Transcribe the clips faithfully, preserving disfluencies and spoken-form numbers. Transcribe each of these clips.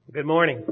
Good morning.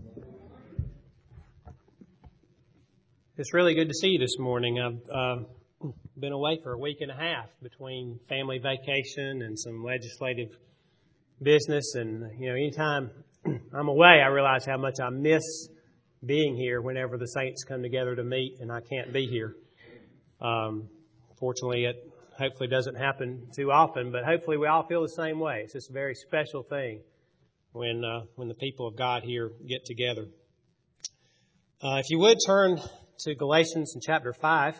It's really good to see you this morning. I've uh, been away for a week and a half between family vacation and some legislative business. And, you know, anytime I'm away, I realize how much I miss being here whenever the saints come together to meet and I can't be here. Um, fortunately, it hopefully doesn't happen too often, but hopefully we all feel the same way. It's just a very special thing when uh, when the people of God here get together. Uh, if you would turn to Galatians in chapter five.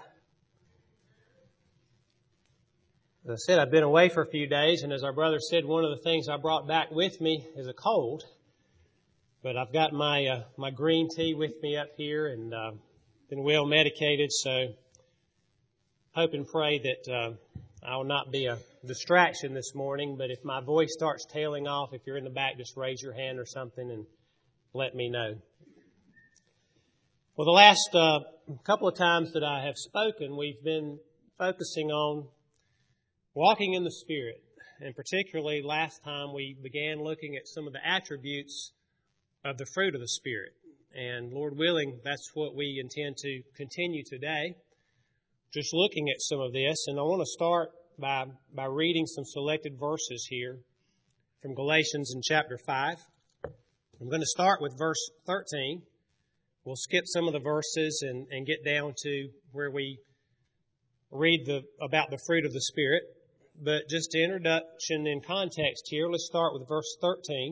As I said, I've been away for a few days, and as our brother said, one of the things I brought back with me is a cold. But I've got my uh, my green tea with me up here, and uh, been well medicated, so hope and pray that uh, I will not be a distraction this morning. But if my voice starts tailing off, if you're in the back, just raise your hand or something and let me know. Well, the last uh, couple of times that I have spoken, we've been focusing on walking in the Spirit. And particularly last time we began looking at some of the attributes of the fruit of the Spirit. And Lord willing, that's what we intend to continue today. Just looking at some of this. And I want to start by, by reading some selected verses here from Galatians in chapter five. I'm going to start with verse thirteen. We'll skip some of the verses and, and get down to where we read the about the fruit of the Spirit. But just to introduction and context here, let's start with verse thirteen.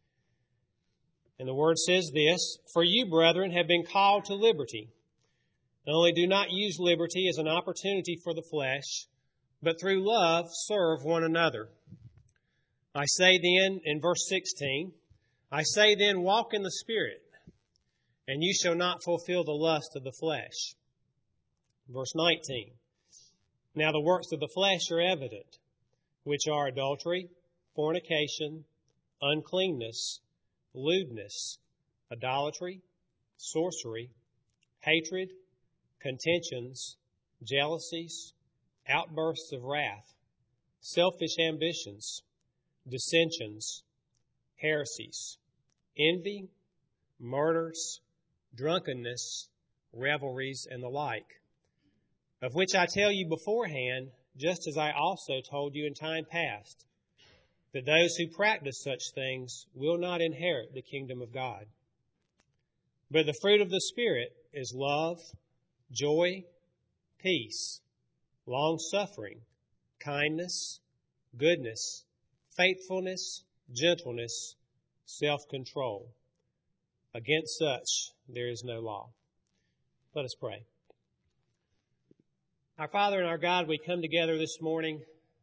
And the Word says this, "For you, brethren, have been called to liberty. Not only do not use liberty as an opportunity for the flesh, but through love serve one another. I say then," in verse sixteen, "I say then, walk in the Spirit, and you shall not fulfill the lust of the flesh." Verse nineteen, "Now the works of the flesh are evident, which are adultery, fornication, uncleanness, lewdness, idolatry, sorcery, hatred, contentions, jealousies, outbursts of wrath, selfish ambitions, dissensions, heresies, envy, murders, drunkenness, revelries, and the like, of which I tell you beforehand, just as I also told you in time past, that those who practice such things will not inherit the kingdom of God. But the fruit of the Spirit is love, joy, peace, long-suffering, kindness, goodness, faithfulness, gentleness, self-control. Against such there is no law." Let us pray. Our Father and our God, we come together this morning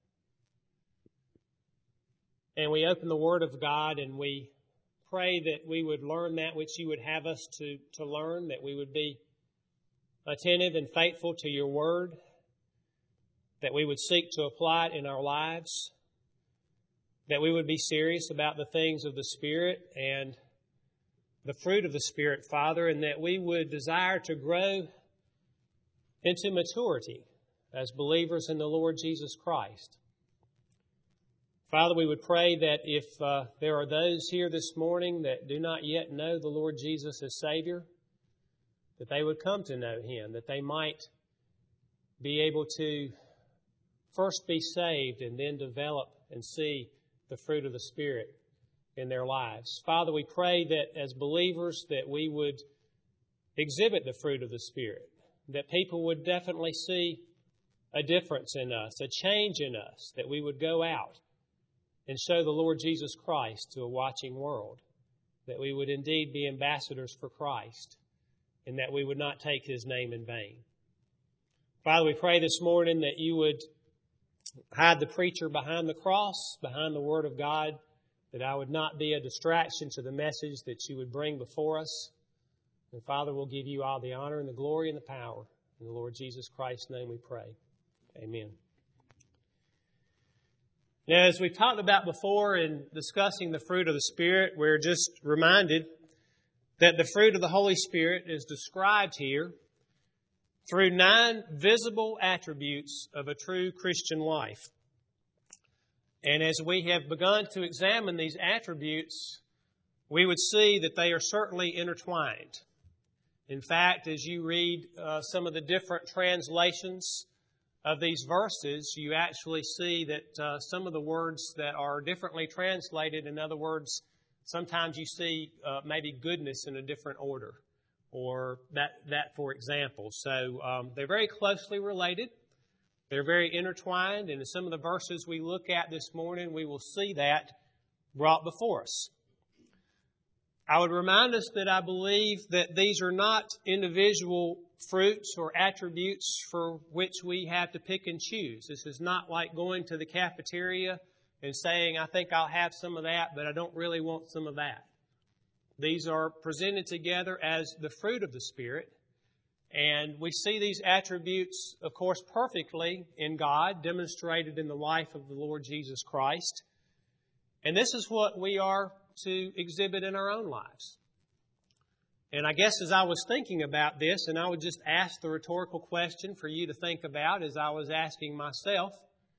and we open the Word of God and we pray that we would learn that which you would have us to, to learn, that we would be attentive and faithful to your Word, that we would seek to apply it in our lives, that we would be serious about the things of the Spirit and the fruit of the Spirit, Father, and that we would desire to grow into maturity as believers in the Lord Jesus Christ. Father, we would pray that if uh, there are those here this morning that do not yet know the Lord Jesus as Savior, that they would come to know Him, that they might be able to first be saved and then develop and see the fruit of the Spirit in their lives. Father, we pray that as believers that we would exhibit the fruit of the Spirit, that people would definitely see a difference in us, a change in us, that we would go out and show the Lord Jesus Christ to a watching world, that we would indeed be ambassadors for Christ, and that we would not take His name in vain. Father, we pray this morning that you would hide the preacher behind the cross, behind the Word of God, that I would not be a distraction to the message that you would bring before us. And Father, we'll give you all the honor and the glory and the power. In the Lord Jesus Christ's name we pray. Amen. Now, as we've talked about before in discussing the fruit of the Spirit, we're just reminded that the fruit of the Holy Spirit is described here through nine visible attributes of a true Christian life. And as we have begun to examine these attributes, we would see that they are certainly intertwined. In fact, as you read uh, some of the different translations of these verses, you actually see that uh, some of the words that are differently translated, in other words, sometimes you see uh, maybe goodness in a different order, or that, that for example. So um, they're very closely related. They're very intertwined, and in some of the verses we look at this morning, we will see that brought before us. I would remind us that I believe that these are not individual fruits or attributes for which we have to pick and choose. This is not like going to the cafeteria and saying, I think I'll have some of that, but I don't really want some of that. These are presented together as the fruit of the Spirit. And we see these attributes, of course, perfectly in God, demonstrated in the life of the Lord Jesus Christ. And this is what we are to exhibit in our own lives. And I guess as I was thinking about this, and I would just ask the rhetorical question for you to think about as I was asking myself,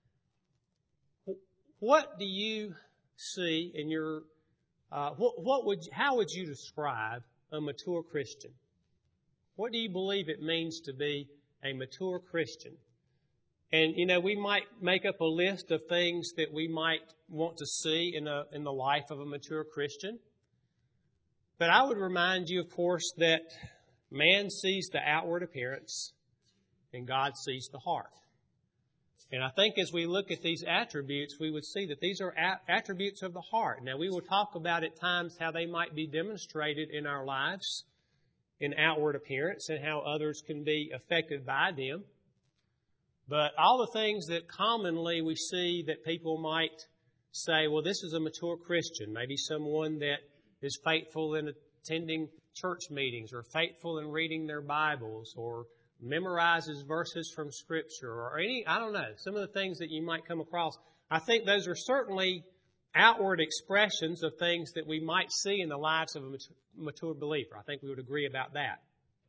what do you see in your, uh, what, what would, how would you describe a mature Christian? What do you believe it means to be a mature Christian? And, you know, we might make up a list of things that we might want to see in a, in the life of a mature Christian. But I would remind you, of course, that man sees the outward appearance and God sees the heart. And I think as we look at these attributes, we would see that these are attributes of the heart. Now, we will talk about at times how they might be demonstrated in our lives in outward appearance and how others can be affected by them. But all the things that commonly we see that people might say, well, this is a mature Christian, maybe someone that is faithful in attending church meetings or faithful in reading their Bibles or memorizes verses from Scripture or any, I don't know, some of the things that you might come across. I think those are certainly outward expressions of things that we might see in the lives of a mature believer. I think we would agree about that.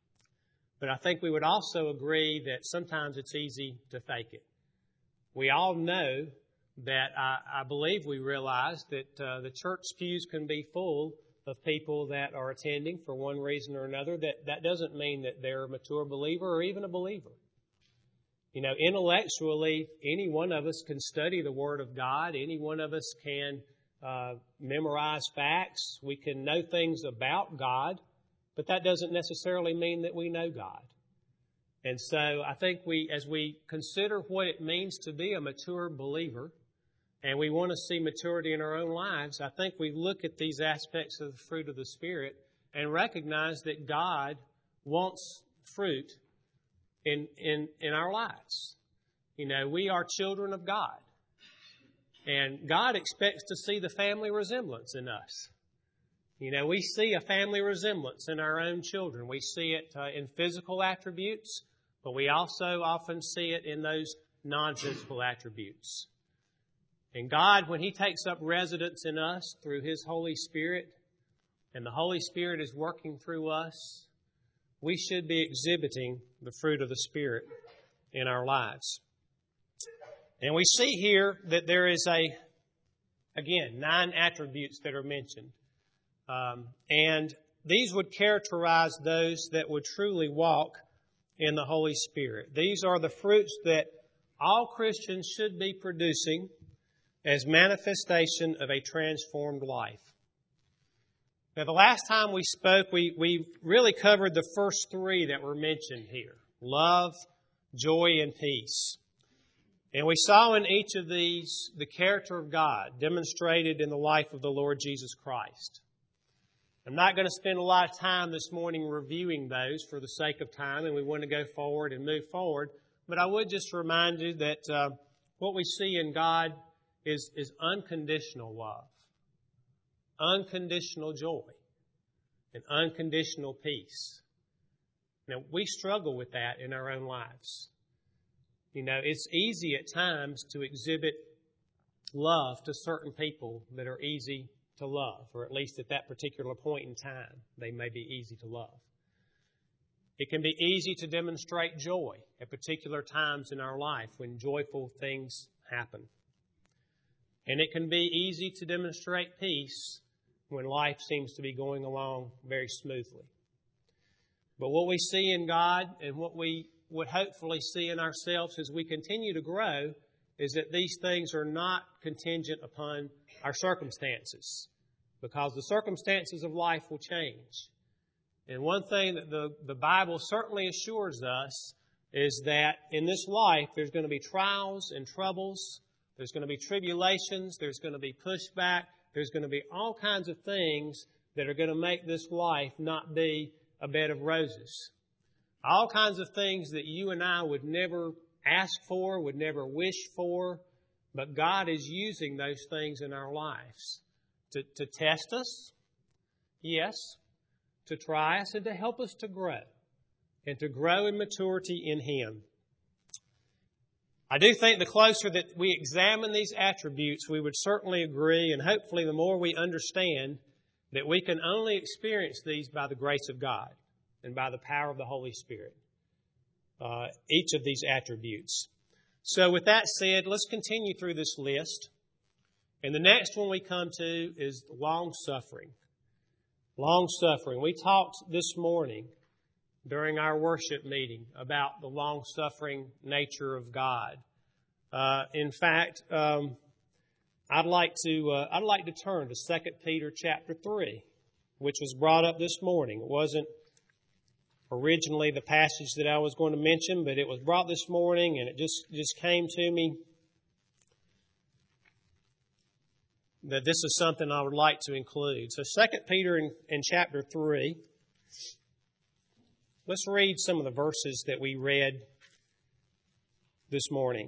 But I think we would also agree that sometimes it's easy to fake it. We all know that I, I believe we realize that uh, the church pews can be full of people that are attending for one reason or another. That, that doesn't mean that they're a mature believer or even a believer. You know, intellectually, any one of us can study the Word of God. Any one of us can uh, memorize facts. We can know things about God. But that doesn't necessarily mean that we know God. And so I think we, as we consider what it means to be a mature believer, and we want to see maturity in our own lives, I think we look at these aspects of the fruit of the Spirit and recognize that God wants fruit in, in, in our lives. You know, we are children of God. And God expects to see the family resemblance in us. You know, we see a family resemblance in our own children. We see it uh, in physical attributes, but we also often see it in those non-physical attributes. And God, when He takes up residence in us through His Holy Spirit, and the Holy Spirit is working through us, we should be exhibiting the fruit of the Spirit in our lives. And we see here that there is a, again, nine attributes that are mentioned. Um, and these would characterize those that would truly walk in the Holy Spirit. These are the fruits that all Christians should be producing as manifestation of a transformed life. Now, the last time we spoke, we, we really covered the first three that were mentioned here: love, joy, and peace. And we saw in each of these the character of God demonstrated in the life of the Lord Jesus Christ. I'm not going to spend a lot of time this morning reviewing those for the sake of time, and we want to go forward and move forward. But I would just remind you that uh, what we see in God is, is unconditional love, unconditional joy, and unconditional peace. Now, we struggle with that in our own lives. You know, it's easy at times to exhibit love to certain people that are easy to love, or at least at that particular point in time, they may be easy to love. It can be easy to demonstrate joy at particular times in our life when joyful things happen. And it can be easy to demonstrate peace when life seems to be going along very smoothly. But what we see in God and what we would hopefully see in ourselves as we continue to grow is that these things are not contingent upon our circumstances, because the circumstances of life will change. And one thing that the, the Bible certainly assures us is that in this life there's going to be trials and troubles, there's going to be tribulations, there's going to be pushback, there's going to be all kinds of things that are going to make this life not be a bed of roses. All kinds of things that you and I would never ask for, would never wish for, but God is using those things in our lives to, to test us, yes, to try us, and to help us to grow, and to grow in maturity in Him. I do think the closer that we examine these attributes, we would certainly agree, and hopefully the more we understand, that we can only experience these by the grace of God and by the power of the Holy Spirit, uh, each of these attributes. So with that said, let's continue through this list. And the next one we come to is long-suffering. Long-suffering. We talked this morning during our worship meeting about the long-suffering nature of God. Uh, in fact, um, I'd like to uh, I'd like to turn to Second Peter chapter three, which was brought up this morning. It wasn't originally the passage that I was going to mention, but it was brought this morning, and it just just came to me that this is something I would like to include. So Second Peter in, in chapter three. Let's read some of the verses that we read this morning.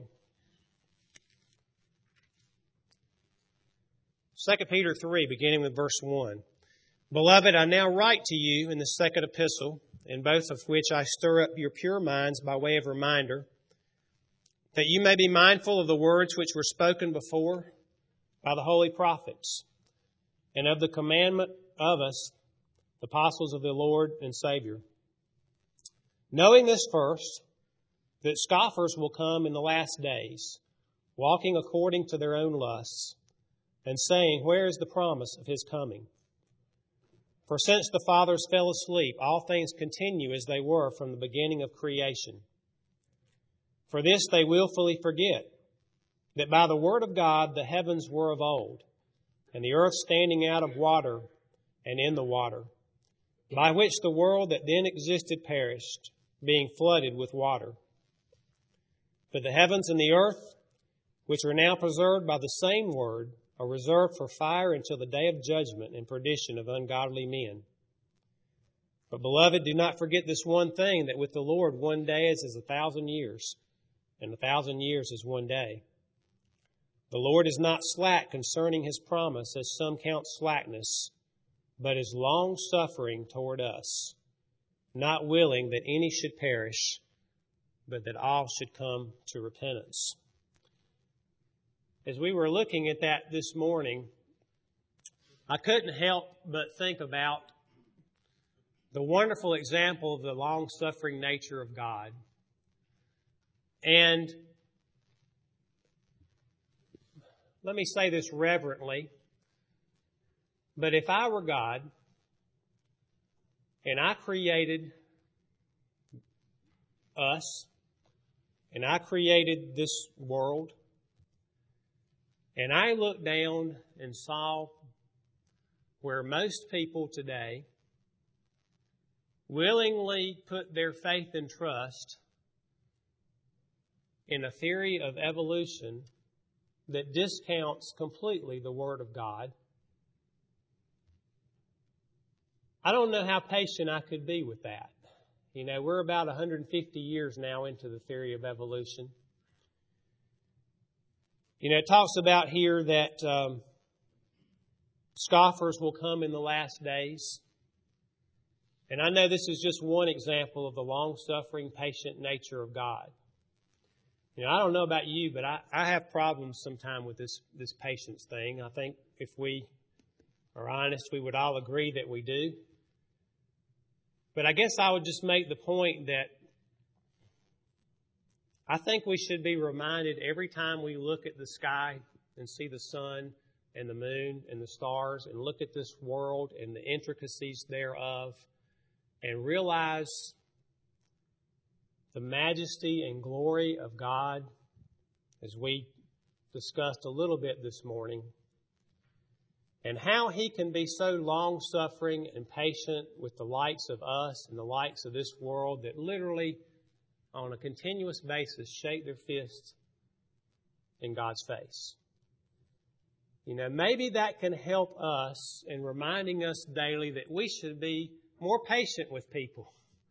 Second Peter three, beginning with verse one. Beloved, I now write to you in the second epistle, in both of which I stir up your pure minds by way of reminder, that you may be mindful of the words which were spoken before by the holy prophets, and of the commandment of us, the apostles of the Lord and Savior. Knowing this first, that scoffers will come in the last days, walking according to their own lusts, and saying, where is the promise of His coming? For since the fathers fell asleep, all things continue as they were from the beginning of creation. For this they willfully forget, that by the word of God the heavens were of old, and the earth standing out of water and in the water, by which the world that then existed perished, being flooded with water. But the heavens and the earth, which are now preserved by the same word, are reserved for fire until the day of judgment and perdition of ungodly men. But, beloved, do not forget this one thing, that with the Lord one day is as a thousand years, and a thousand years is one day. The Lord is not slack concerning His promise, as some count slackness, but is long-suffering toward us, not willing that any should perish, but that all should come to repentance. As we were looking at that this morning, I couldn't help but think about the wonderful example of the long-suffering nature of God. And let me say this reverently, but if I were God and I created us and I created this world, and I looked down and saw where most people today willingly put their faith and trust in a theory of evolution that discounts completely the Word of God, I don't know how patient I could be with that. You know, we're about one hundred fifty years now into the theory of evolution. You know, it talks about here that um, scoffers will come in the last days. And I know this is just one example of the long-suffering, patient nature of God. You know, I don't know about you, but I, I have problems sometimes with this, this patience thing. I think if we are honest, we would all agree that we do. But I guess I would just make the point that I think we should be reminded every time we look at the sky and see the sun and the moon and the stars and look at this world and the intricacies thereof and realize the majesty and glory of God, as we discussed a little bit this morning, and how He can be so long-suffering and patient with the likes of us and the likes of this world that literally, on a continuous basis, shake their fists in God's face. You know, maybe that can help us in reminding us daily that we should be more patient with people.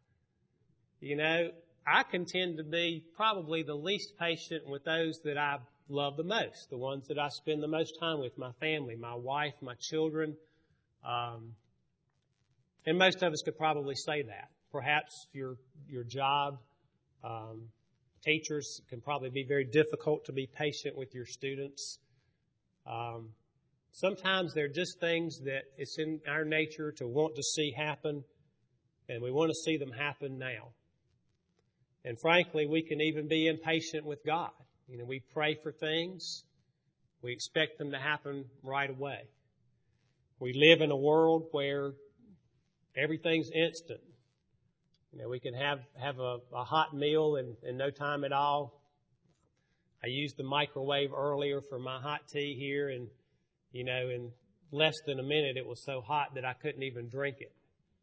You know, I can tend to be probably the least patient with those that I love the most, the ones that I spend the most time with, my family, my wife, my children. Um, and most of us could probably say that. Perhaps your your job, um, teachers, can probably be very difficult to be patient with your students. Um, sometimes they're just things that it's in our nature to want to see happen, and we want to see them happen now. And frankly, we can even be impatient with God. You know, we pray for things. We expect them to happen right away. We live in a world where everything's instant. You know, we can have, have a, a hot meal in, in no time at all. I used the microwave earlier for my hot tea here, and, you know, in less than a minute it was so hot that I couldn't even drink it.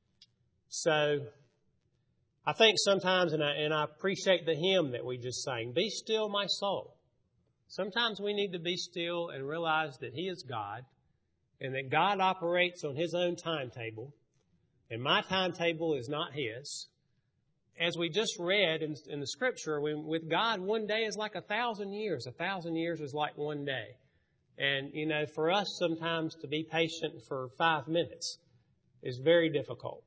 So I think sometimes, and I, and I appreciate the hymn that we just sang, "Be still, my soul." Sometimes we need to be still and realize that He is God and that God operates on His own timetable, and my timetable is not His. As we just read in, in the Scripture, when, with God, one day is like a thousand years. A thousand years is like one day. And, you know, for us sometimes to be patient for five minutes is very difficult.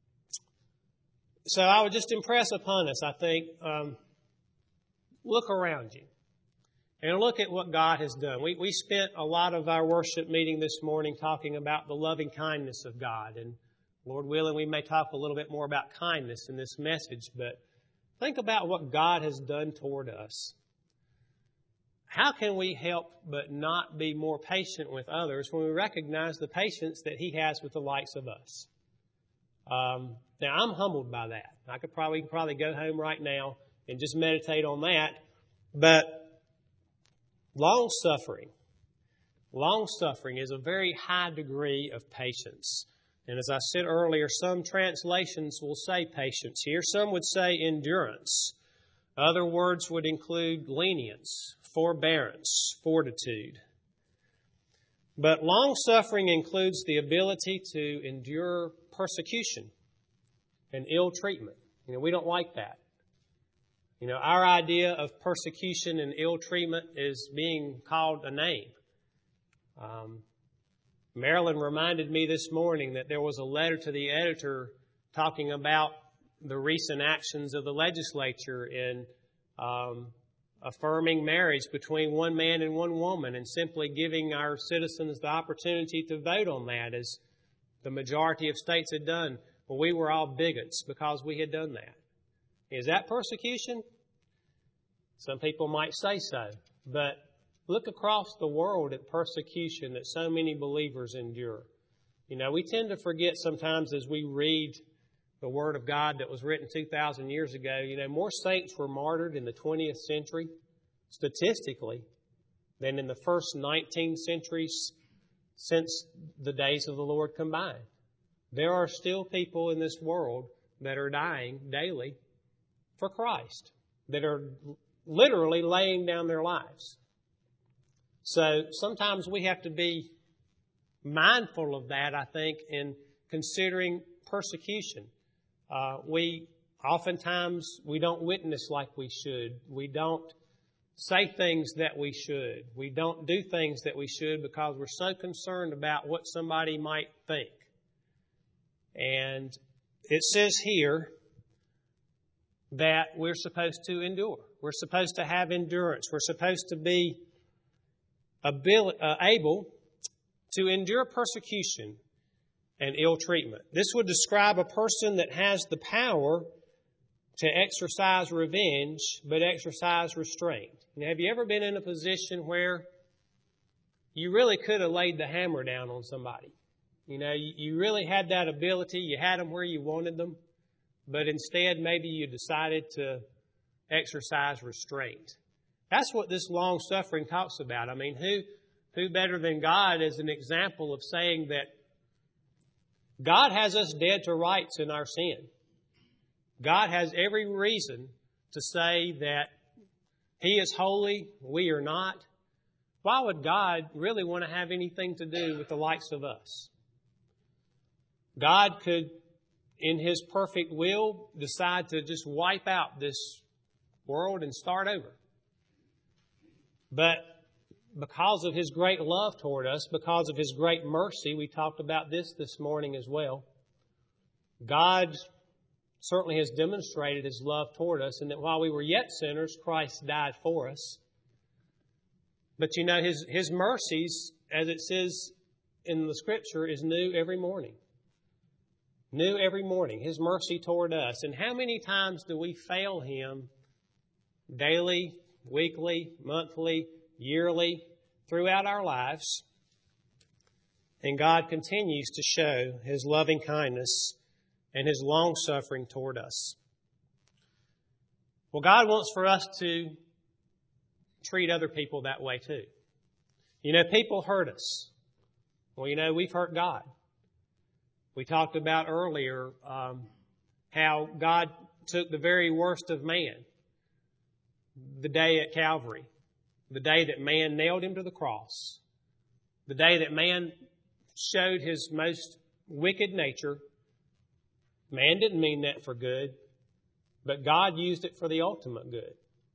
So I would just impress upon us, I think, um, look around you and look at what God has done. We, we spent a lot of our worship meeting this morning talking about the loving kindness of God. And Lord willing, we may talk a little bit more about kindness in this message, but think about what God has done toward us. How can we help but not be more patient with others when we recognize the patience that He has with the likes of us? Um, now, I'm humbled by that. I could probably probably go home right now and just meditate on that. But long-suffering, long-suffering is a very high degree of patience. And as I said earlier, some translations will say patience here. Some would say endurance. Other words would include lenience, forbearance, fortitude. But long-suffering includes the ability to endure persecution and ill treatment. You know, we don't like that. You know, our idea of persecution and ill treatment is being called a name. Um, Marilyn reminded me this morning that there was a letter to the editor talking about the recent actions of the legislature in um, affirming marriage between one man and one woman and simply giving our citizens the opportunity to vote on that, as the majority of states had done. Well, we were all bigots because we had done that. Is that persecution? Some people might say so. But look across the world at persecution that so many believers endure. You know, we tend to forget sometimes as we read the Word of God that was written two thousand years ago, you know, more saints were martyred in the twentieth century, statistically, than in the first nineteen centuries since the days of the Lord combined. There are still people in this world that are dying daily for Christ, that are literally laying down their lives. So sometimes we have to be mindful of that, I think, in considering persecution. Uh, we oftentimes, we don't witness like we should. We don't say things that we should. We don't do things that we should because we're so concerned about what somebody might think. And it says here that we're supposed to endure. We're supposed to have endurance. We're supposed to be able, uh, able to endure persecution and ill treatment. This would describe a person that has the power to exercise revenge, but exercise restraint. Now, have you ever been in a position where you really could have laid the hammer down on somebody. You know, you, you really had that ability. You had them where you wanted them. But instead, maybe you decided to exercise restraint. That's what this long-suffering talks about. I mean, who, who better than God is an example of saying that God has us dead to rights in our sin. God has every reason to say that He is holy, we are not. Why would God really want to have anything to do with the likes of us? God could, in His perfect will, decide to just wipe out this world and start over. But because of His great love toward us, because of His great mercy, we talked about this this morning as well, God certainly has demonstrated His love toward us, and that while we were yet sinners, Christ died for us. But you know, His, His mercies, as it says in the Scripture, is new every morning. New every morning, His mercy toward us. And how many times do we fail Him daily, weekly, monthly, yearly, throughout our lives? And God continues to show His loving kindness and His long-suffering toward us. Well, God wants for us to treat other people that way too. You know, people hurt us. Well, you know, we've hurt God. We talked about earlier um, how God took the very worst of man the day at Calvary, the day that man nailed Him to the cross, the day that man showed his most wicked nature. Man didn't mean that for good, but God used it for the ultimate good.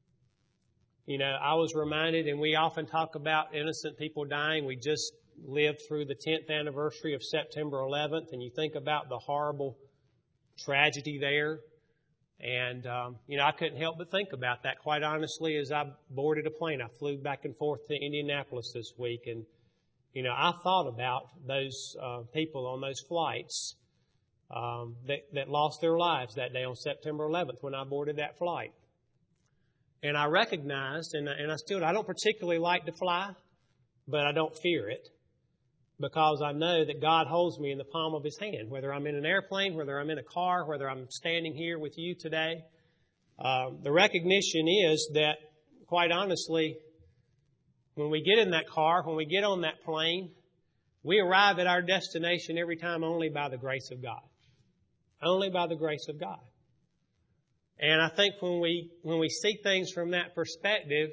You know, I was reminded, and we often talk about innocent people dying. We just lived through the tenth anniversary of September eleventh, and you think about the horrible tragedy there. And, um, you know, I couldn't help but think about that, quite honestly, as I boarded a plane. I flew back and forth to Indianapolis this week, and, you know, I thought about those uh, people on those flights um, that, that lost their lives that day on September eleventh when I boarded that flight. And I recognized, and, and I still, I don't particularly like to fly, but I don't fear it, because I know that God holds me in the palm of His hand, whether I'm in an airplane, whether I'm in a car, whether I'm standing here with you today. Uh, the recognition is that, quite honestly, when we get in that car, when we get on that plane, we arrive at our destination every time only by the grace of God. Only by the grace of God. And I think when we when we see things from that perspective,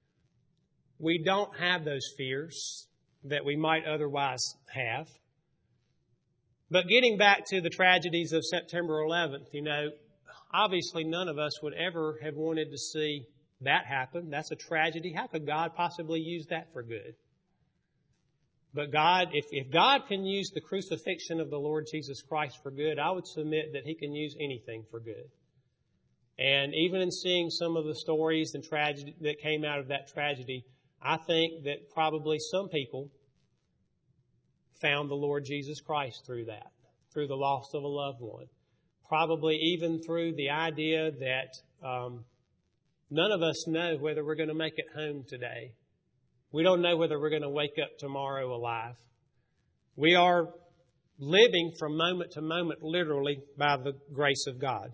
we don't have those fears that we might otherwise have. But getting back to the tragedies of September eleventh, you know, obviously none of us would ever have wanted to see that happen. That's a tragedy. How could God possibly use that for good? But God, if, if God can use the crucifixion of the Lord Jesus Christ for good, I would submit that He can use anything for good. And even in seeing some of the stories and tragedy that came out of that tragedy, I think that probably some people found the Lord Jesus Christ through that, through the loss of a loved one. Probably even through the idea that um, none of us know whether we're going to make it home today. We don't know whether we're going to wake up tomorrow alive. We are living from moment to moment, literally, by the grace of God.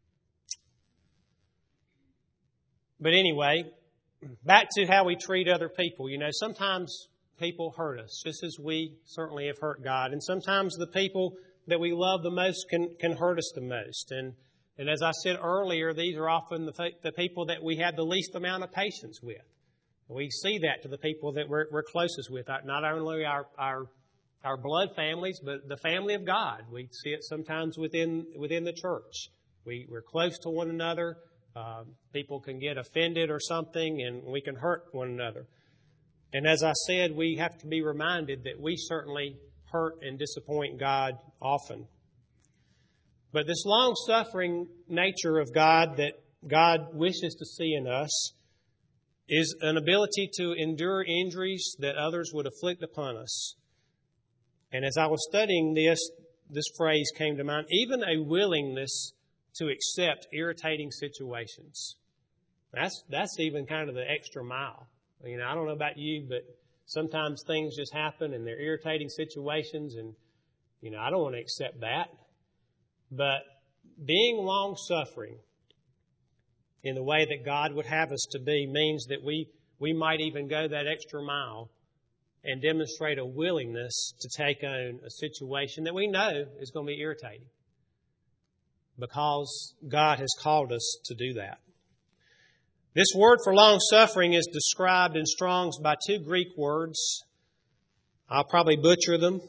But anyway, back to how we treat other people. You know, sometimes people hurt us, just as we certainly have hurt God. And sometimes the people that we love the most can, can hurt us the most. And, and as I said earlier, these are often the, the people that we have the least amount of patience with. We see that to the people that we're, we're closest with, not only our, our our blood families, but the family of God. We see it sometimes within within the church. We, we're close to one another. Uh, people can get offended or something, and we can hurt one another. And as I said, we have to be reminded that we certainly hurt and disappoint God often. But this long-suffering nature of God that God wishes to see in us is an ability to endure injuries that others would afflict upon us. And as I was studying this, this phrase came to mind, even a willingness to accept irritating situations. That's that's even kind of the extra mile. You know, I don't know about you, but Sometimes things just happen and they're irritating situations, and, you know, I don't want to accept that. But being long-suffering in the way that God would have us to be means that we, we might even go that extra mile and demonstrate a willingness to take on a situation that we know is going to be irritating, because God has called us to do that. This word for long-suffering is described in Strong's by two Greek words. I'll probably butcher them.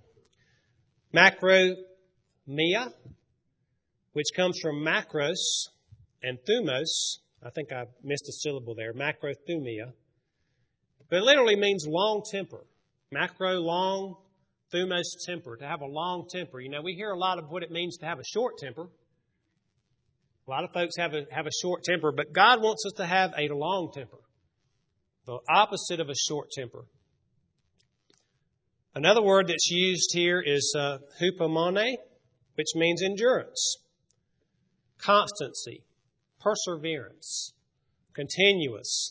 Macrothumia, which comes from macros, and thumos. I think I missed a syllable there. Macrothumia. But it literally means long temper. Macro, long, thumos, temper. To have a long temper. You know, we hear a lot of what it means to have a short temper. A lot of folks have a, have a short temper, but God wants us to have a long temper. The opposite of a short temper. Another word that's used here is uh, hupomone, which means endurance, constancy, perseverance, continuous,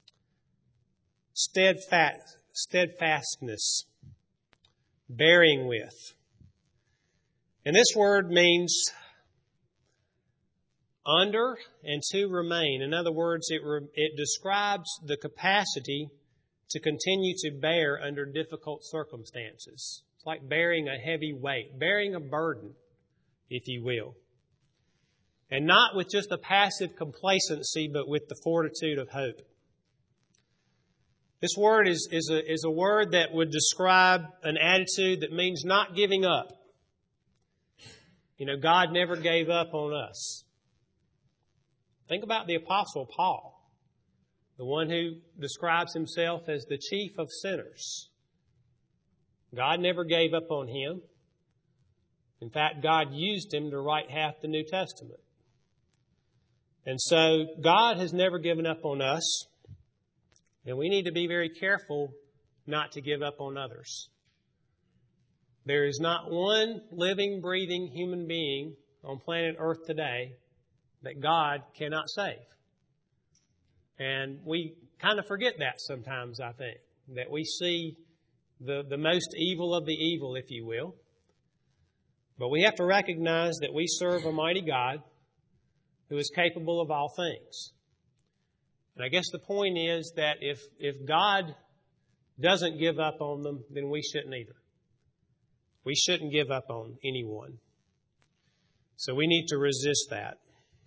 steadfast, steadfastness, bearing with. And this word means under and to remain. In other words, it, re, it describes the capacity to continue to bear under difficult circumstances. It's like bearing a heavy weight, bearing a burden, if you will. And not with just a passive complacency, but with the fortitude of hope. This word is, is, a, is a word that would describe an attitude that means not giving up. You know, God never gave up on us. Think about the Apostle Paul, the one who describes himself as the chief of sinners. God never gave up on him. In fact, God used him to write half the New Testament. And so God has never given up on us, and we need to be very careful not to give up on others. There is not one living, breathing human being on planet Earth today that God cannot save. And we kind of forget that sometimes, I think, that we see the, the most evil of the evil, if you will. But we have to recognize that we serve a mighty God who is capable of all things. And I guess the point is that if, if God doesn't give up on them, then we shouldn't either. We shouldn't give up on anyone. So we need to resist that.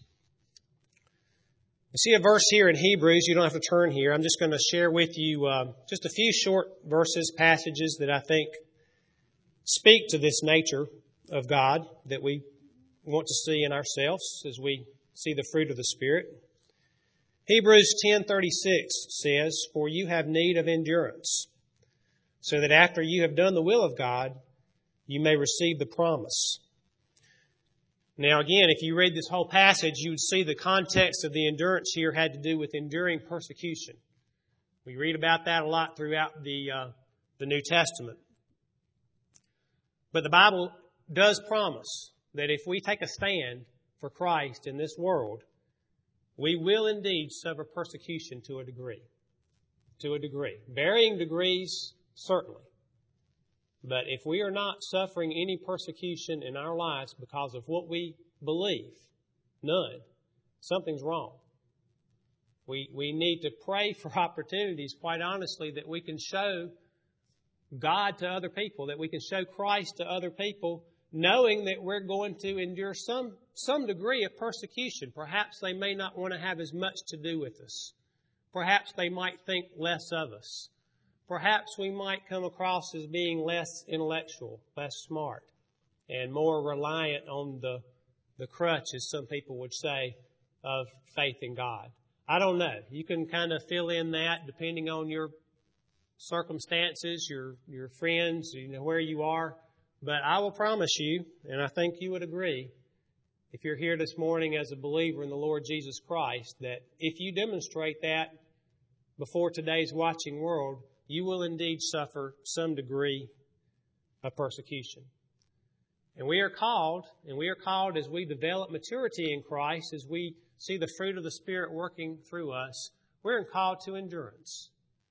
You see a verse here in Hebrews. You don't have to turn here. I'm just going to share with you uh, just a few short verses, passages that I think speak to this nature of God that we want to see in ourselves as we see the fruit of the Spirit. Hebrews ten thirty-six says, "For you have need of endurance, so that after you have done the will of God, you may receive the promise." Now again, if you read this whole passage, you would see the context of the endurance here had to do with enduring persecution. We read about that a lot throughout the uh, the New Testament. But the Bible does promise that if we take a stand for Christ in this world, we will indeed suffer persecution to a degree. To a degree. Varying degrees, certainly. But if we are not suffering any persecution in our lives because of what we believe, none, something's wrong. We, we need to pray for opportunities, quite honestly, that we can show God to other people, that we can show Christ to other people, knowing that we're going to endure some, some degree of persecution. Perhaps they may not want to have as much to do with us. Perhaps they might think less of us. Perhaps we might come across as being less intellectual, less smart, and more reliant on the, the crutch, as some people would say, of faith in God. I don't know. You can kind of fill in that depending on your circumstances, your your friends, you know, where you are. But I will promise you, and I think you would agree, if you're here this morning as a believer in the Lord Jesus Christ, that if you demonstrate that before today's watching world, you will indeed suffer some degree of persecution. And we are called, and we are called as we develop maturity in Christ, as we see the fruit of the Spirit working through us, we're called to endurance.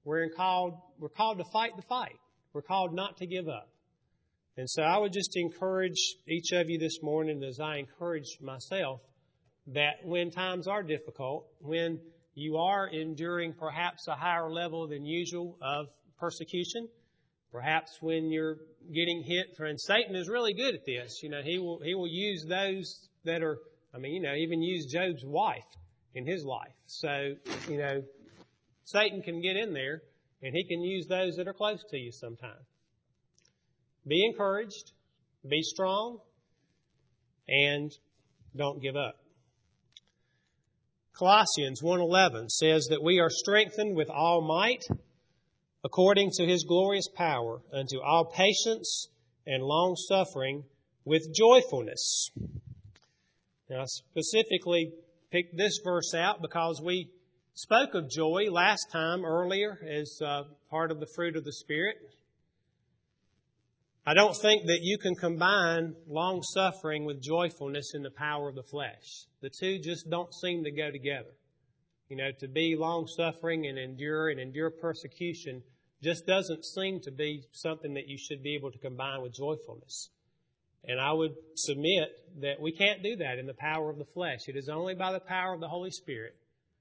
we're called, we're called to fight the fight. We're called not to give up. And so I would just encourage each of you this morning, as I encourage myself, that when times are difficult, when you are enduring perhaps a higher level than usual of persecution, perhaps when you're getting hit, and Satan is really good at this. You know, he will he will use those that are, I mean, you know, even use Job's wife in his life. So, you know, Satan can get in there, and he can use those that are close to you sometimes. Be encouraged, be strong, and don't give up. Colossians one eleven says that we are strengthened with all might according to His glorious power unto all patience and long-suffering with joyfulness. Now, I specifically picked this verse out because we spoke of joy last time earlier as uh, part of the fruit of the Spirit. I don't think that you can combine long-suffering with joyfulness in the power of the flesh. The two just don't seem to go together. You know, to be long-suffering and endure and endure persecution just doesn't seem to be something that you should be able to combine with joyfulness. And I would submit that we can't do that in the power of the flesh. It is only by the power of the Holy Spirit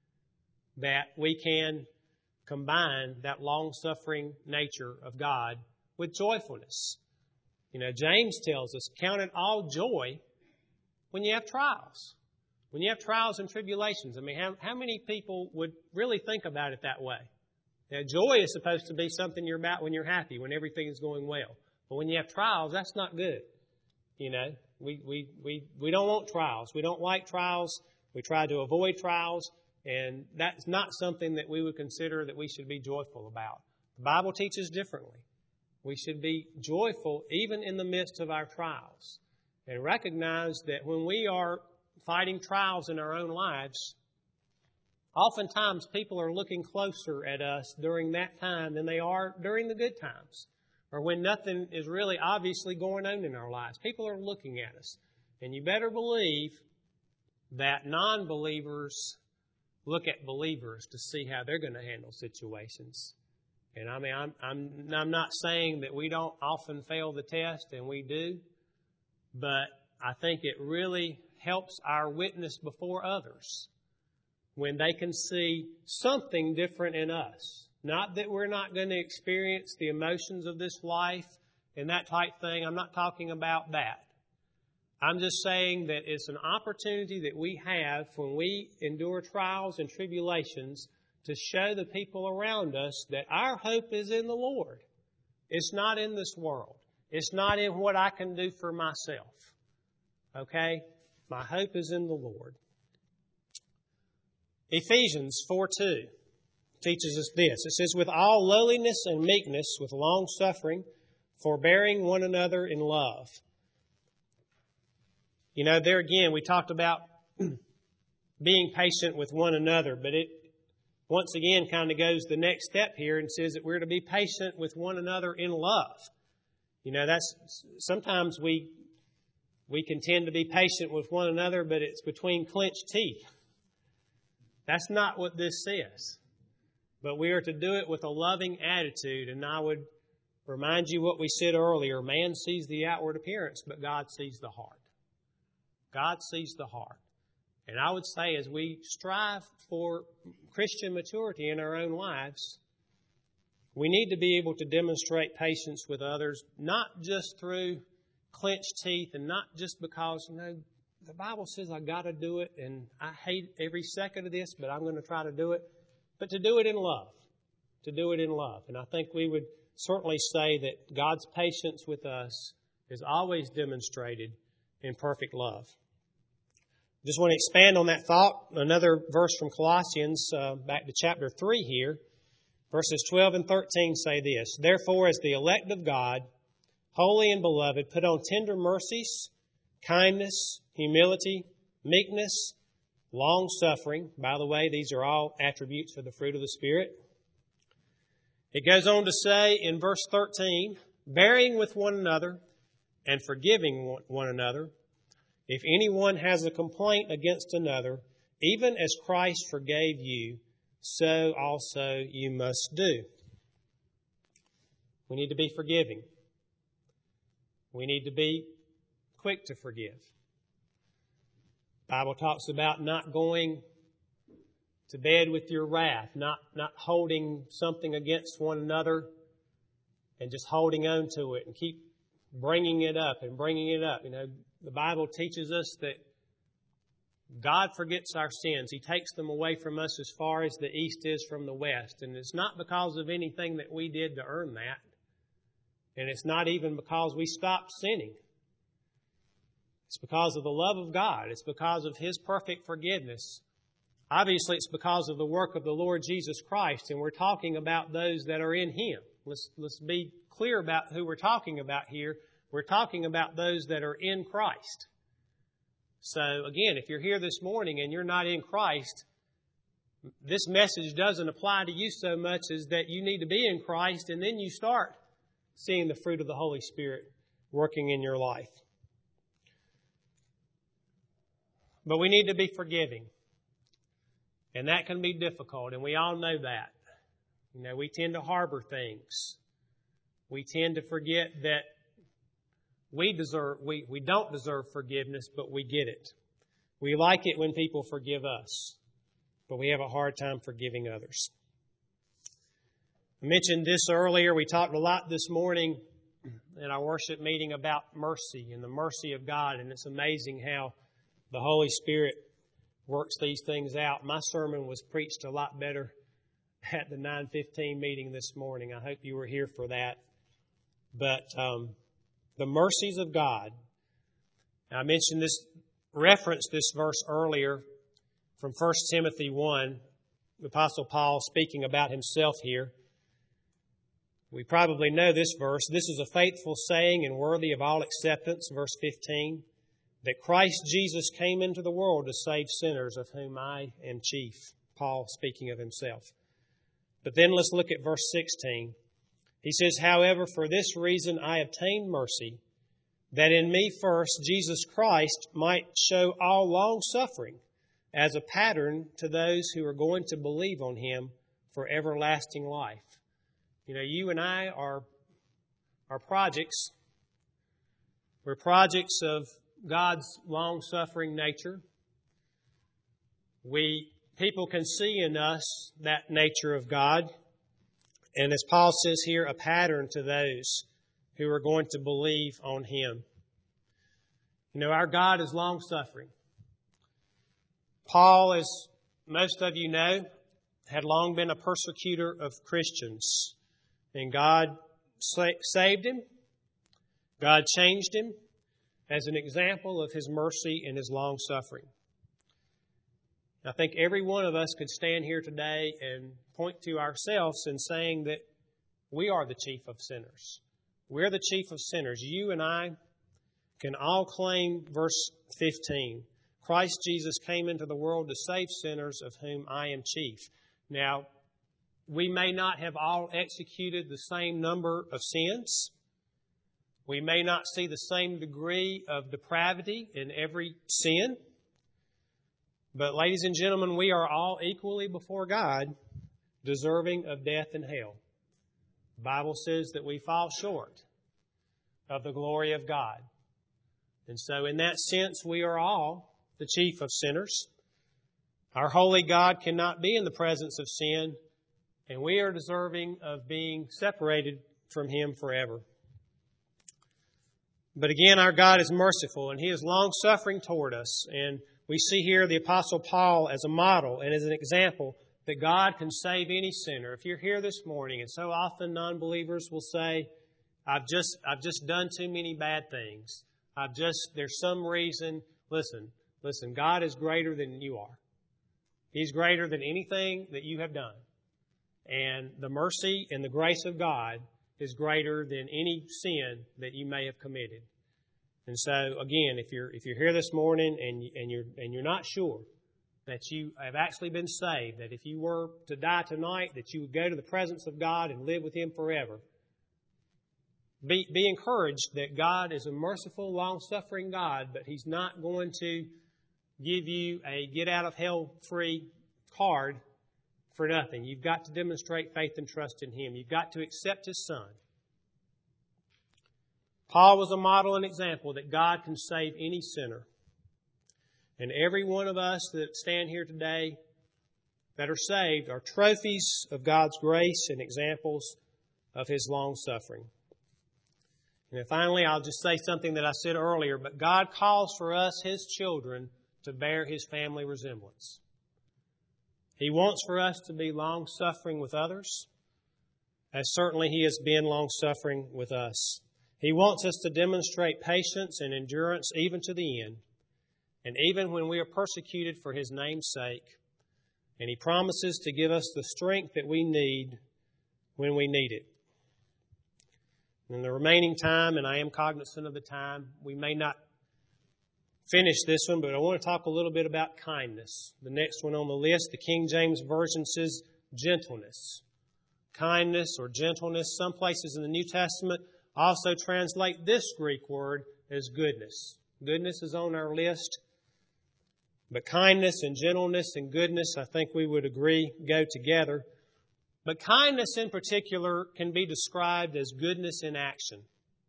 that we can combine that long-suffering nature of God with joyfulness. You know, James tells us, count it all joy when you have trials. When you have trials and tribulations. I mean, how, how many people would really think about it that way? Now, joy is supposed to be something you're about when you're happy, when everything is going well. But when you have trials, that's not good. You know, we, we, we, we don't want trials. We don't like trials. We try to avoid trials. And that's not something that we would consider that we should be joyful about. The Bible teaches differently. We should be joyful even in the midst of our trials and recognize that when we are fighting trials in our own lives, oftentimes people are looking closer at us during that time than they are during the good times or when nothing is really obviously going on in our lives. People are looking at us. And you better believe that non-believers look at believers to see how they're going to handle situations. And I mean, I'm, I'm, I'm not saying that we don't often fail the test, and we do, but I think it really helps our witness before others when they can see something different in us. Not that we're not going to experience the emotions of this life and that type thing. I'm not talking about that. I'm just saying that it's an opportunity that we have when we endure trials and tribulations to show the people around us that our hope is in the Lord. It's not in this world. It's not in what I can do for myself. Okay? My hope is in the Lord. Ephesians four two teaches us this. It says, with all lowliness and meekness, with long suffering, forbearing one another in love. You know, there again, we talked about being patient with one another, but it once again kind of goes the next step here and says that we're to be patient with one another in love. You know, that's sometimes we we can tend to be patient with one another, but it's between clenched teeth. That's not what this says. But we are to do it with a loving attitude, and I would remind you what we said earlier. Man sees the outward appearance, but God sees the heart. God sees the heart. And I would say as we strive for Christian maturity in our own lives, we need to be able to demonstrate patience with others, not just through clenched teeth and not just because, you know, the Bible says I got to do it and I hate every second of this, but I'm going to try to do it. But to do it in love. To do it in love. And I think we would certainly say that God's patience with us is always demonstrated in perfect love. Just want to expand on that thought. Another verse from Colossians, uh, back to chapter three here. Verses twelve and thirteen say this. Therefore, as the elect of God, holy and beloved, put on tender mercies, kindness, humility, meekness, long-suffering. By the way, these are all attributes of the fruit of the Spirit. It goes on to say in verse thirteen, bearing with one another and forgiving one another, if anyone has a complaint against another, even as Christ forgave you, so also you must do. We need to be forgiving. We need to be quick to forgive. The Bible talks about not going to bed with your wrath, not, not holding something against one another and just holding on to it and keep bringing it up and bringing it up. You know, the Bible teaches us that God forgets our sins. He takes them away from us as far as the east is from the west. And it's not because of anything that we did to earn that. And it's not even because we stopped sinning. It's because of the love of God. It's because of His perfect forgiveness. Obviously, it's because of the work of the Lord Jesus Christ. And we're talking about those that are in Him. Let's, let's be clear about who we're talking about here. We're talking about those that are in Christ. So again, if you're here this morning and you're not in Christ, this message doesn't apply to you so much as that you need to be in Christ, and then you start seeing the fruit of the Holy Spirit working in your life. But we need to be forgiving. And that can be difficult, and we all know that. You know, we tend to harbor things. We tend to forget that We deserve, we, we don't deserve forgiveness, but we get it. We like it when people forgive us, but we have a hard time forgiving others. I mentioned this earlier. We talked a lot this morning in our worship meeting about mercy and the mercy of God, and it's amazing how the Holy Spirit works these things out. My sermon was preached a lot better at the nine fifteen meeting this morning. I hope you were here for that. But um the mercies of God. Now, I mentioned this, referenced this verse earlier from First Timothy one, the Apostle Paul speaking about himself here. We probably know this verse. This is a faithful saying and worthy of all acceptance, verse fifteen, that Christ Jesus came into the world to save sinners, of whom I am chief. Paul speaking of himself. But then let's look at verse sixteen. He says, however, for this reason I obtained mercy, that in me first Jesus Christ might show all long suffering as a pattern to those who are going to believe on Him for everlasting life. You know, you and I are, are projects. We're projects of God's long-suffering nature. We, people can see in us that nature of God. And as Paul says here, a pattern to those who are going to believe on Him. You know, our God is long-suffering. Paul, as most of you know, had long been a persecutor of Christians. And God sa- saved him. God changed him as an example of His mercy and His long-suffering. I think every one of us could stand here today and point to ourselves in saying that we are the chief of sinners. We're the chief of sinners. You and I can all claim verse fifteen. Christ Jesus came into the world to save sinners, of whom I am chief. Now, we may not have all executed the same number of sins. We may not see the same degree of depravity in every sin. But ladies and gentlemen, we are all equally before God, deserving of death and hell. The Bible says that we fall short of the glory of God. And so in that sense, we are all the chief of sinners. Our holy God cannot be in the presence of sin, and we are deserving of being separated from Him forever. But again, our God is merciful, and He is long-suffering toward us. And we see here the Apostle Paul as a model and as an example that God can save any sinner. If you're here this morning, and so often non-believers will say, I've just, I've just done too many bad things. I've just, there's some reason. Listen, listen, God is greater than you are. He's greater than anything that you have done. And the mercy and the grace of God is greater than any sin that you may have committed. And so, again, if you're if you're here this morning and and you're and you're not sure that you have actually been saved, that if you were to die tonight, that you would go to the presence of God and live with Him forever, be be encouraged that God is a merciful, long-suffering God, but He's not going to give you a get-out-of-hell-free card for nothing. You've got to demonstrate faith and trust in Him. You've got to accept His Son. Paul was a model and example that God can save any sinner. And every one of us that stand here today that are saved are trophies of God's grace and examples of His long suffering. And then finally, I'll just say something that I said earlier, but God calls for us, His children, to bear His family resemblance. He wants for us to be long-suffering with others, as certainly He has been long-suffering with us. He wants us to demonstrate patience and endurance even to the end, and even when we are persecuted for His name's sake. And He promises to give us the strength that we need when we need it. In the remaining time, and I am cognizant of the time, we may not finish this one, but I want to talk a little bit about kindness. The next one on the list, the King James Version says gentleness. Kindness or gentleness. Some places in the New Testament also translate this Greek word as goodness. Goodness is on our list. But kindness and gentleness and goodness, I think we would agree, go together. But kindness in particular can be described as goodness in action.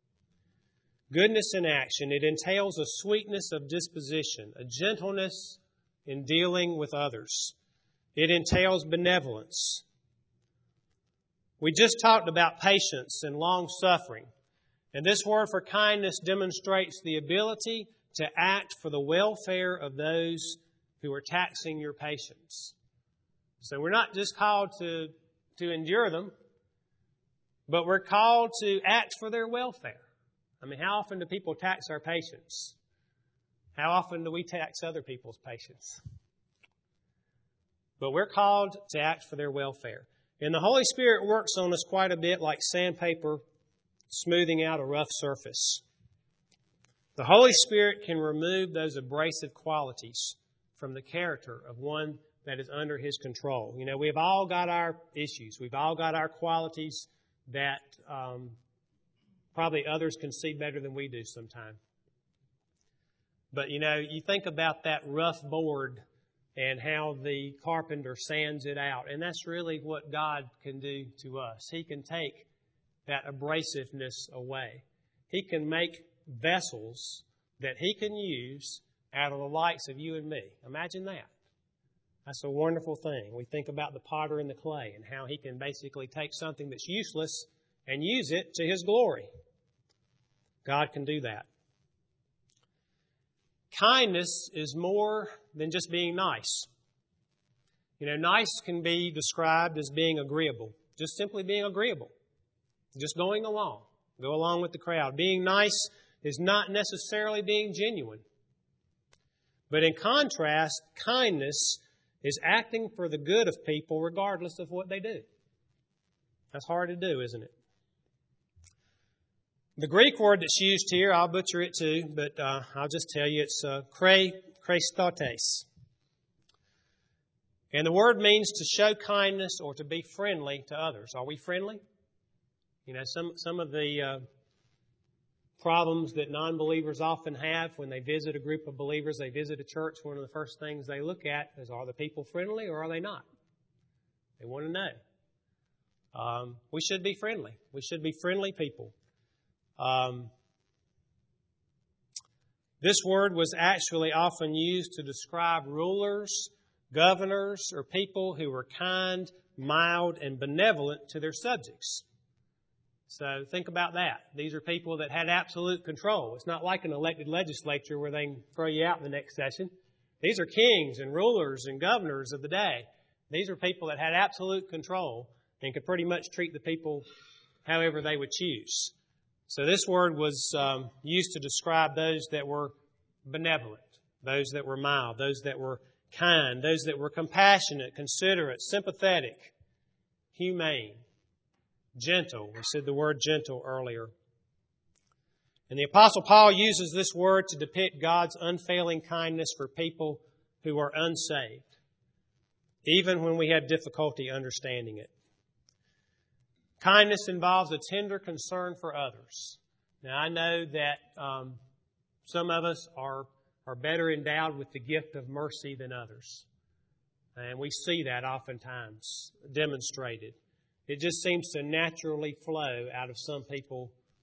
Goodness in action. It entails a sweetness of disposition, a gentleness in dealing with others. It entails benevolence. We just talked about patience and long-suffering. And this word for kindness demonstrates the ability to act for the welfare of those who are taxing your patience. So we're not just called to, to endure them, but we're called to act for their welfare. I mean, how often do people tax our patience? How often do we tax other people's patience? But we're called to act for their welfare. And the Holy Spirit works on us quite a bit like sandpaper smoothing out a rough surface. The Holy Spirit can remove those abrasive qualities from the character of one that is under His control. You know, we've all got our issues. We've all got our qualities that um, probably others can see better than we do sometimes. But, you know, you think about that rough board and how the carpenter sands it out. And that's really what God can do to us. He can take that abrasiveness away. He can make vessels that He can use out of the likes of you and me. Imagine that. That's a wonderful thing. We think about the potter and the clay and how he can basically take something that's useless and use it to His glory. God can do that. Kindness is more than just being nice. You know, nice can be described as being agreeable. Just simply being agreeable. Just going along. Go along with the crowd. Being nice is not necessarily being genuine. But in contrast, kindness is acting for the good of people regardless of what they do. That's hard to do, isn't it? The Greek word that's used here, I'll butcher it too, but uh, I'll just tell you it's uh, kre, krestotes. And the word means to show kindness or to be friendly to others. Are we friendly? You know, some, some of the uh, problems that non-believers often have when they visit a group of believers, they visit a church, one of the first things they look at is, are the people friendly or are they not? They want to know. Um, we should be friendly. We should be friendly people. Um, this word was actually often used to describe rulers, governors, or people who were kind, mild, and benevolent to their subjects. So think about that. These are people that had absolute control. It's not like an elected legislature where they can throw you out in the next session. These are kings and rulers and governors of the day. These are people that had absolute control and could pretty much treat the people however they would choose. So this word was um, used to describe those that were benevolent, those that were mild, those that were kind, those that were compassionate, considerate, sympathetic, humane, gentle. We said the word gentle earlier. And the Apostle Paul uses this word to depict God's unfailing kindness for people who are unsaved, even when we have difficulty understanding it. Kindness involves a tender concern for others. Now, I know that um, some of us are, are better endowed with the gift of mercy than others. And we see that oftentimes demonstrated. It just seems to naturally flow out of some people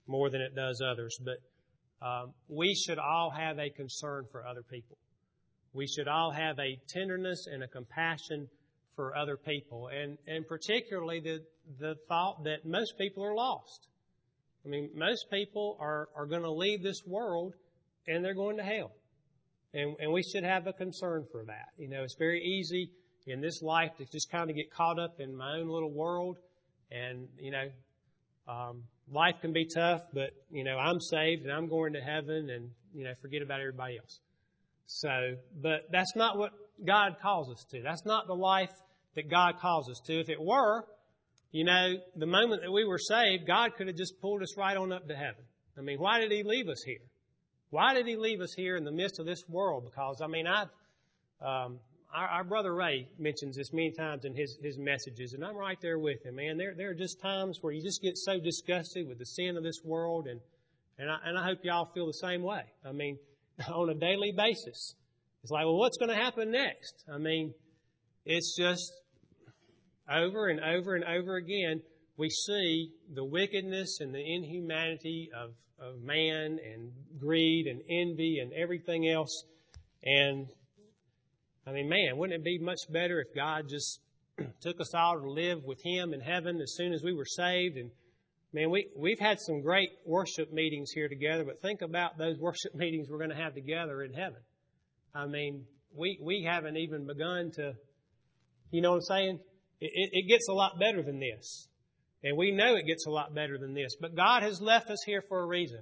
more than it does others. But um, we should all have a concern for other people. We should all have a tenderness and a compassion for other people, and, and particularly the, the thought that most people are lost. I mean, most people are, are going to leave this world and they're going to hell. And, and we should have a concern for that. You know, it's very easy in this life to just kind of get caught up in my own little world. And, you know, um, life can be tough, but, you know, I'm saved and I'm going to heaven and, you know, forget about everybody else. So, but that's not what God calls us to. That's not the life that God calls us to. If it were, you know, the moment that we were saved, God could have just pulled us right on up to heaven. I mean, why did He leave us here? Why did He leave us here in the midst of this world? Because, I mean, I, um, our, our brother Ray mentions this many times in his, his messages, and I'm right there with him, man. There, there are just times where you just get so disgusted with the sin of this world, and, and I, and I hope y'all feel the same way. I mean, on a daily basis. It's like, well, what's going to happen next? I mean, it's just over and over and over again, we see the wickedness and the inhumanity of, of man and greed and envy and everything else. And, I mean, man, wouldn't it be much better if God just took us all to live with Him in heaven as soon as we were saved? And, man, we, we've had some great worship meetings here together, but think about those worship meetings we're going to have together in heaven. I mean, we, we haven't even begun to, you know what I'm saying? It, it, it gets a lot better than this. And we know it gets a lot better than this. But God has left us here for a reason.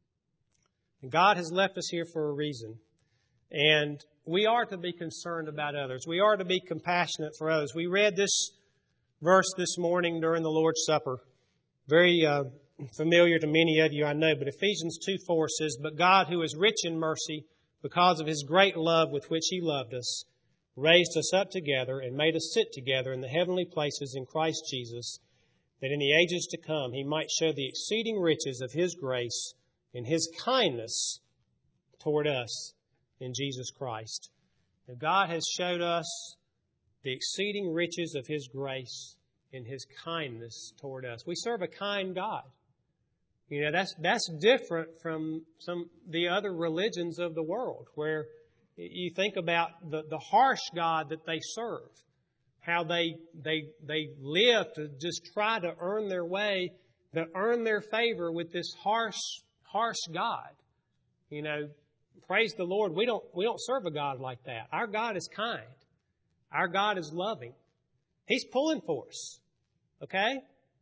And God has left us here for a reason. And we are to be concerned about others. We are to be compassionate for others. We read this verse this morning during the Lord's Supper. Very uh, familiar to many of you, I know. But Ephesians two four says, "But God, who is rich in mercy, because of His great love with which He loved us, raised us up together and made us sit together in the heavenly places in Christ Jesus, that in the ages to come He might show the exceeding riches of His grace and His kindness toward us in Jesus Christ." And God has showed us the exceeding riches of His grace and His kindness toward us. We serve a kind God. You know, that's that's different from some the other religions of the world, where you think about the, the harsh God that they serve, how they they they live to just try to earn their way, to earn their favor with this harsh harsh God. You know, praise the Lord, we don't we don't serve a God like that. Our God is kind. Our God is loving. He's pulling for us. Okay?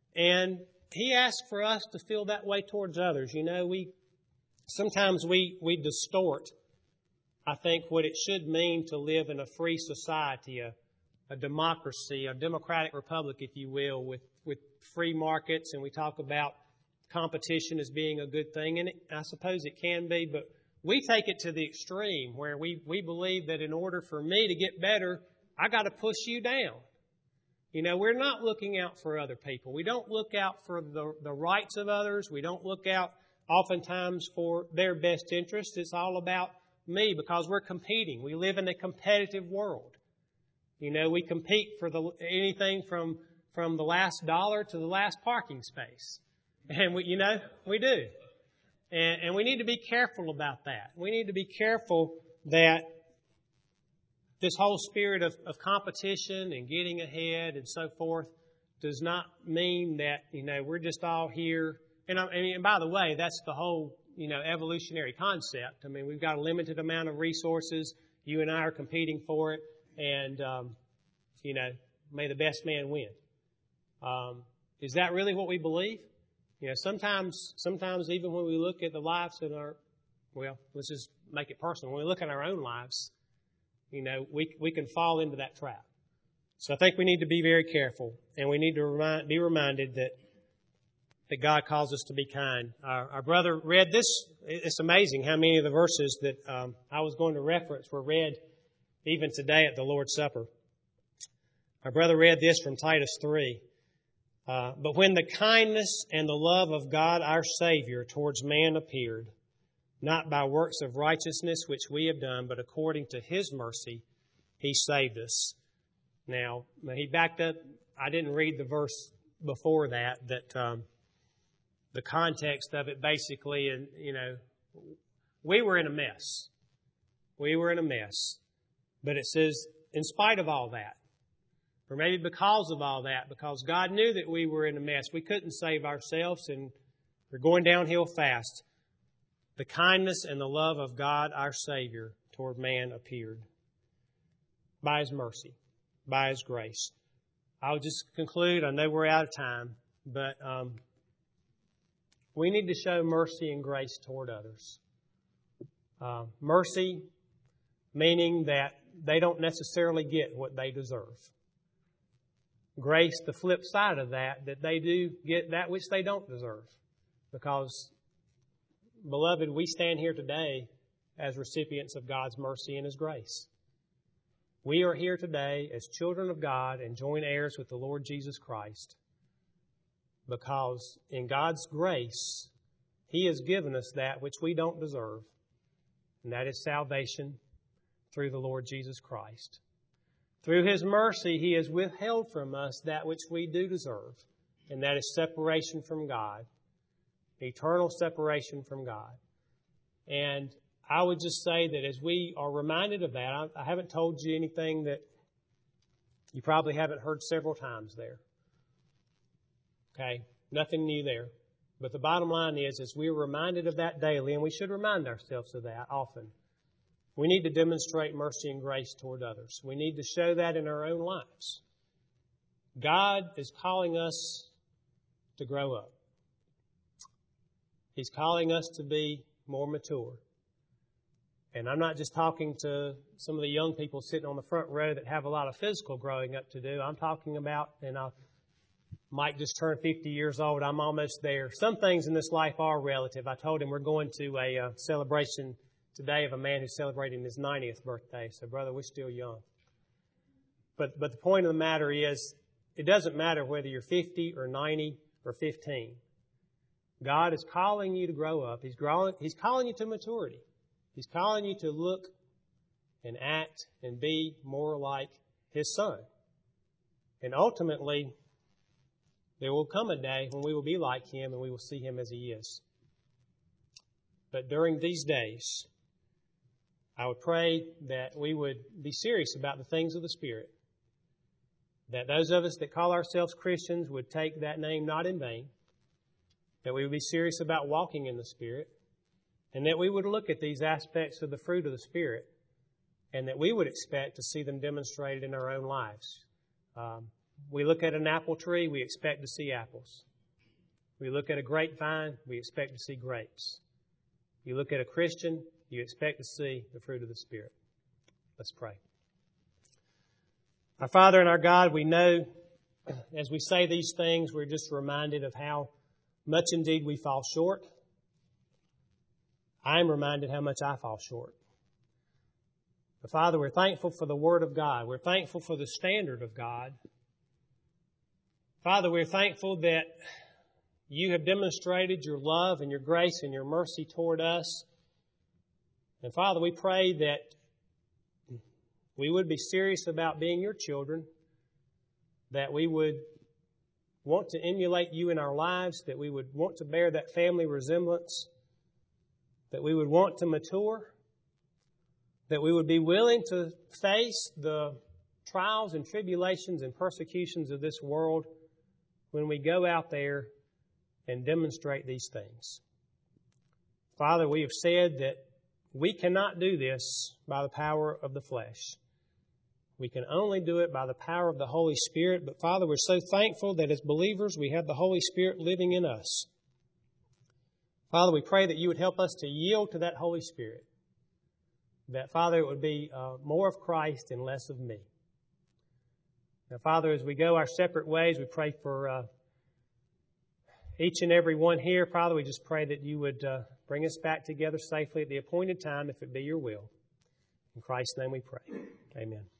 And He asks for us to feel that way towards others. You know, we sometimes we, we distort, I think, what it should mean to live in a free society, a, a democracy, a democratic republic, if you will, with, with free markets, and we talk about competition as being a good thing, and it, I suppose it can be, but we take it to the extreme where we, we believe that in order for me to get better, I got to push you down. You know, we're not looking out for other people. We don't look out for the, the rights of others. We don't look out oftentimes for their best interest. It's all about me because we're competing. We live in a competitive world. You know, we compete for the anything from from the last dollar to the last parking space. And, we, you know, we do. And, and we need to be careful about that. We need to be careful that this whole spirit of, of competition and getting ahead and so forth does not mean that, you know, we're just all here. And, I, and by the way, that's the whole, you know, evolutionary concept. I mean, we've got a limited amount of resources. You and I are competing for it. And, um, you know, may the best man win. Um, is that really what we believe? You know, sometimes, sometimes even when we look at the lives in our, well, let's just make it personal. When we look at our own lives, you know, we we can fall into that trap. So I think we need to be very careful, and we need to remind, be reminded that that God calls us to be kind. Our, our brother read this. It's amazing how many of the verses that um, I was going to reference were read even today at the Lord's Supper. Our brother read this from Titus three. Uh, but when the kindness and the love of God our Savior towards man appeared, not by works of righteousness which we have done, but according to His mercy, He saved us. Now, he backed up. I didn't read the verse before that, that um, the context of it basically, and you know, we were in a mess. We were in a mess. But it says, in spite of all that, or maybe because of all that, because God knew that we were in a mess, we couldn't save ourselves and we're going downhill fast. The kindness and the love of God, our Savior, toward man appeared by His mercy, by His grace. I'll just conclude. I know we're out of time, but um, we need to show mercy and grace toward others. Uh, mercy, meaning that they don't necessarily get what they deserve. Grace, the flip side of that, that they do get that which they don't deserve. Because, beloved, we stand here today as recipients of God's mercy and His grace. We are here today as children of God and joint heirs with the Lord Jesus Christ because in God's grace, He has given us that which we don't deserve, and that is salvation through the Lord Jesus Christ. Through His mercy, He has withheld from us that which we do deserve, and that is separation from God, eternal separation from God. And I would just say that as we are reminded of that, I, I haven't told you anything that you probably haven't heard several times there. Okay? Nothing new there. But the bottom line is, as we're reminded of that daily, and we should remind ourselves of that often, we need to demonstrate mercy and grace toward others. We need to show that in our own lives. God is calling us to grow up. He's calling us to be more mature. And I'm not just talking to some of the young people sitting on the front row that have a lot of physical growing up to do. I'm talking about, and I might just turn fifty years old. I'm almost there. Some things in this life are relative. I told him we're going to a uh, celebration today of a man who's celebrating his ninetieth birthday. So, brother, we're still young. But but the point of the matter is, it doesn't matter whether you're fifty or ninety or fifteen. God is calling you to grow up. He's growing, He's calling you to maturity. He's calling you to look and act and be more like His Son. And ultimately, there will come a day when we will be like Him and we will see Him as He is. But during these days, I would pray that we would be serious about the things of the Spirit. That those of us that call ourselves Christians would take that name not in vain. That we would be serious about walking in the Spirit. And that we would look at these aspects of the fruit of the Spirit. And that we would expect to see them demonstrated in our own lives. Um, we look at an apple tree, we expect to see apples. We look at a grapevine, we expect to see grapes. You look at a Christian, you expect to see the fruit of the Spirit. Let's pray. Our Father and our God, we know as we say these things, we're just reminded of how much indeed we fall short. I am reminded how much I fall short. But Father, we're thankful for the Word of God. We're thankful for the standard of God. Father, we're thankful that You have demonstrated Your love and Your grace and Your mercy toward us. And Father, we pray that we would be serious about being Your children, that we would want to emulate You in our lives, that we would want to bear that family resemblance, that we would want to mature, that we would be willing to face the trials and tribulations and persecutions of this world when we go out there and demonstrate these things. Father, we have said that we cannot do this by the power of the flesh. We can only do it by the power of the Holy Spirit. But Father, we're so thankful that as believers we have the Holy Spirit living in us. Father, we pray that You would help us to yield to that Holy Spirit. That, Father, it would be uh, more of Christ and less of me. Now, Father, as we go our separate ways, we pray for uh, each and every one here. Father, we just pray that You would uh, bring us back together safely at the appointed time, if it be Your will. In Christ's name we pray. Amen.